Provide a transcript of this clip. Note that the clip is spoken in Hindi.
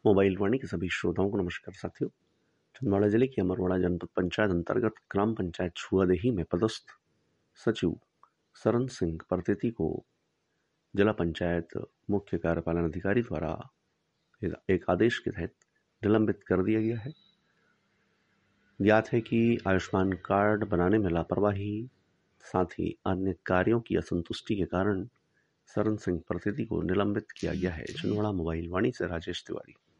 मोबाइल वाणी के सभी श्रोताओं को नमस्कार साथियों। छिंदवाड़ा जिले की अमरवाड़ा जनपद पंचायत अंतर्गत ग्राम पंचायत छुआदेही में पदस्थ सचिव सरन सिंह परतेती को जिला पंचायत मुख्य कार्यपालन अधिकारी द्वारा एक आदेश के तहत निलंबित कर दिया गया है। ज्ञात है कि आयुष्मान कार्ड बनाने में लापरवाही साथ ही अन्य कार्यों की असंतुष्टि के कारण सरन सिंह परतेती को निलंबित किया गया है। छिंदवाड़ा मोबाइल वाणी से राजेश तिवारी।